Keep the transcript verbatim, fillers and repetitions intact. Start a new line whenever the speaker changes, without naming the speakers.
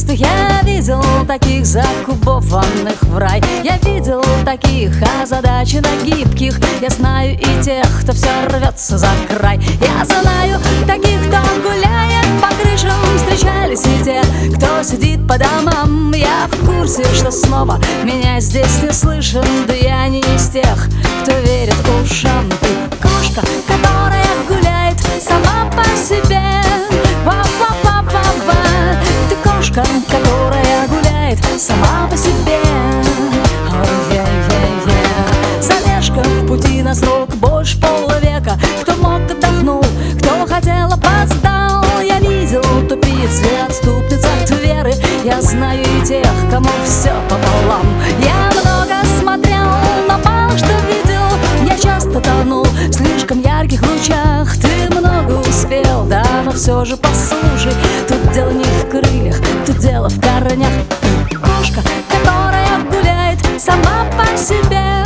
чувств. Я видел таких закубованных в рай, я видел таких озадаченно гибких. Я знаю и тех, кто все рвется за край. Я знаю таких, кто гуляет по крышам. Встречались и те, кто сидит по домам. Я в курсе, что снова меня здесь не слышен. Да я не из тех, кто верит ушам. Ты кошка, которая гуляет сама по себе. Ва-ва-ва-ва-ва. Ты кошка, которая гуляет сама по себе. Ой-е-е-е. Задержка в пути на срок больше полвека. Кто мог, отдохнул, кто хотел, опоздал. Я видел тупиц и отступниц от веры. Я знаю и тех, кому все пополам. Я много смотрел, но мало что видел. Я часто тонул в слишком ярких лучах. Ты много успел, да, но все же послушай. Тут дело не в крыльях, тут дело в корнях. Кошка, которая гуляет сама по себе.